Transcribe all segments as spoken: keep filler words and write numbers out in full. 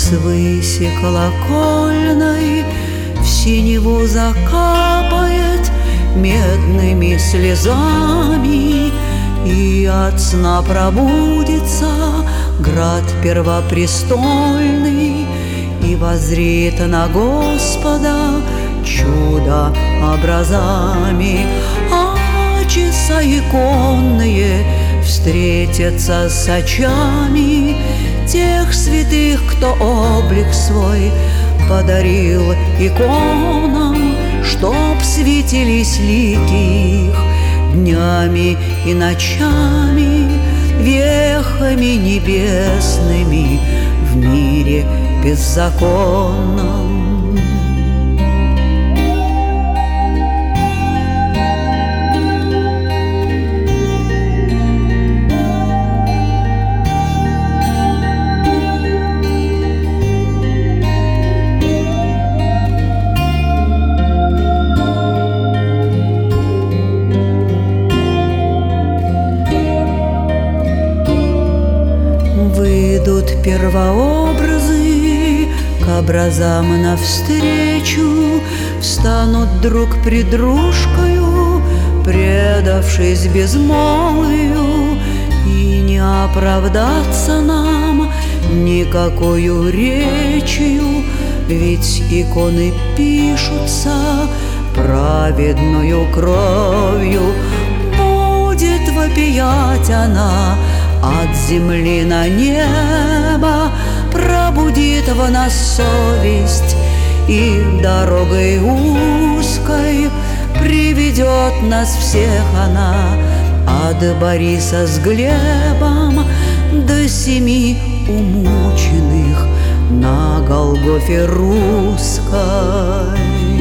Свыси колокольной в синеву закапает медными слезами, и от сна пробудится град первопрестольный, и воззрит на Господа чудо образами. А часа иконные встретятся с очами тех святых, кто облик свой подарил иконам, чтоб светились лики их днями и ночами, вехами небесными в мире беззаконном. Выйдут первообразы к образам навстречу, встанут друг пред дружкою, предавшись безмолвию, и не оправдаться нам никакою речью, ведь иконы пишутся праведною кровью. Будет вопиять она от земли на небо, пробудит в нас совесть, и дорогой узкой приведет нас всех она от Бориса с Глебом до семи умученных на Голгофе русской.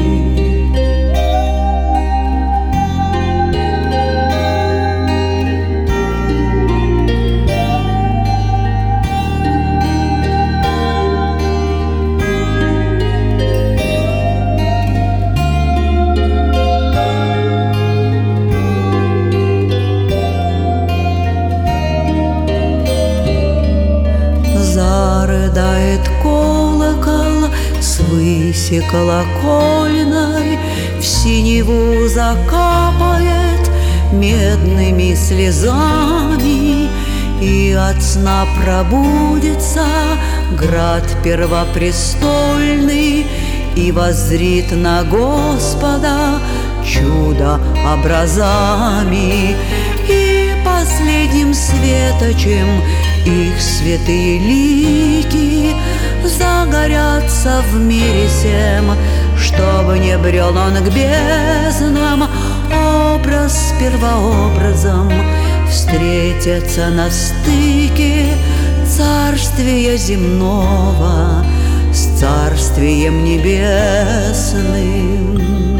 Зарыдает колокол свыси колокольной, в синеву закапает медными слезами, и от сна пробудится град первопрестольный, и воззрит на Господа чудо образами. И последним светочем их святые лики загорятся в мире сем, чтобы не брел он к безднам. Образ с первообразом встретятся на стыке царствия земного с царствием небесным.